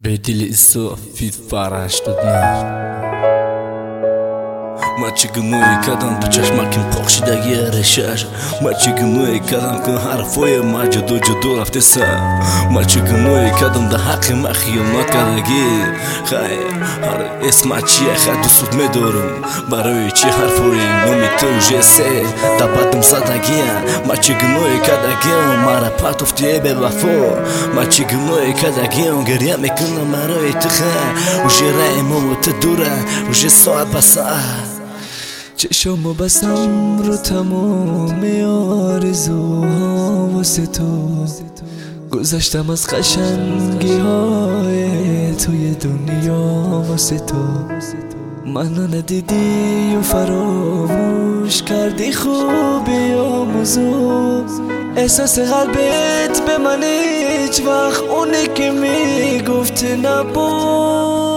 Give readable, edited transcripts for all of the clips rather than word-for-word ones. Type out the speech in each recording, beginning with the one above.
به دل صافی فرش دادن ما چه گناهی کردم تو چشمکم پخشیدگی رشش ما چه گناهی کردم که حرفای ما جدا رفته سر ما چه گناهی کردم در حق ما خیانت کردگی خیر هر اسم چیه خیر دوست میدارم برای چی حرفای نامی تو جسه در بدم زدگی ما چه گناهی کردگی مرا پرت افتی به وفا ما چه گناهی کردگی گریه میکنم برای تو خیر وجه رای موت دوره وجه ساعت به ساعت چشمو بستم رو تمام آرزوها واسه تو گذشتم از قشنگی های توی دنیا واسه تو منو ندیدی و فراموش کردی خوبی آموزو احساس قلبت به من هیچ وقت اونه که میگفت نبود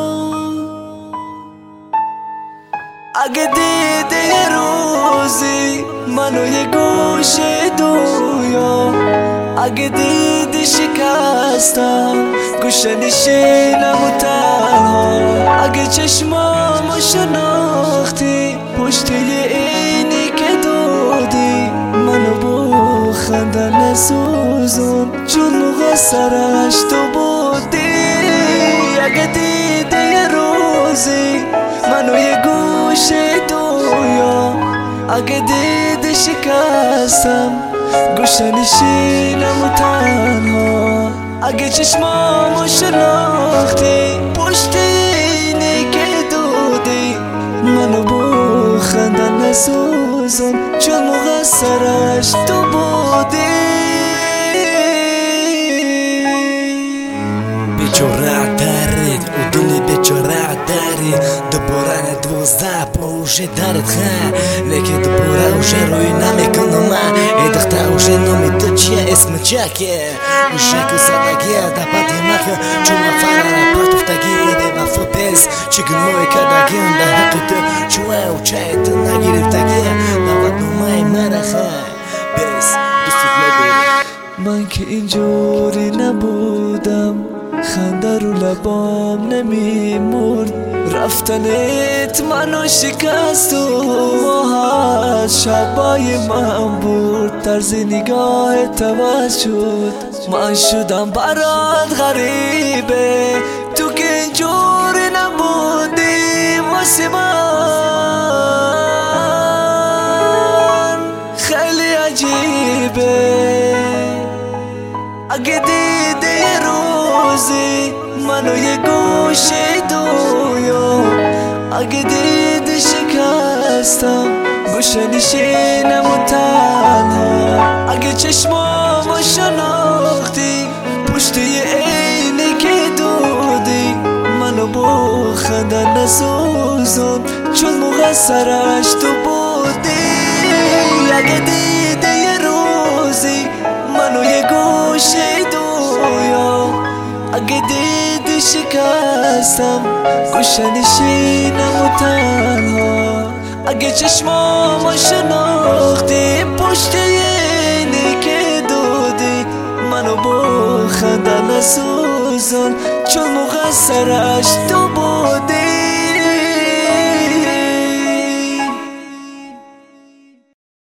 اگه دیده یه روزی منو یه گوشه دویا اگه دیدی شکستم گوشه نشینم و تنها اگه چشمامو شناختی پشت یه اینی که دودی منو با خنده نسوزون چون مقصرش تو بودی اگه دیدی یه روزی منو یه گوشه دویا اگه دیدی شکستم گوشه نشینم و تنها اگه چشمامو شناختی پشت اینی که دودی منو با خنده نسوزن چون مقصرش تو بودی بیچاره دارید و دل بیچاره داری دوباره ندوزده پوشه دارد خیر لیکن دوباره اوشه روی نمیکنم من ایدخته اوشه نامی تو چیه اسم چکه اوشه که زدگیه دبتی مخه چون فراره پرتفتگی ده وفا پس چه گناهی کردگیم ده حق تو چوه و چه تو نگیرفتگیه نوات نمای من خیر بس دوستت نداری من که اینجوری نبودم خنده رو لبام نمیمرد رفتنت منو شکست و از شبای من بود طرز نگاه توز شد من شدم برات غریبه تو که اینجوری نبودی واسه من خیلی عجیبه اگه دیدی یه روزی منو یه گوشه دویا اگه دیدی شکستم گوشه نشینم و تنها اگه چشمامو شناختی پشت یه عینی که دودی منو با خنده نسوزن چون مقصرش تو بودی اگه دیدی یه روزی منو یه گوشه دویا اگه دیدی شکستم گوشه نشینم و تنها اگه چشمامو شناختی پشت اینی که دودی منو با خنده نسوزن چون مقصرش تو بودی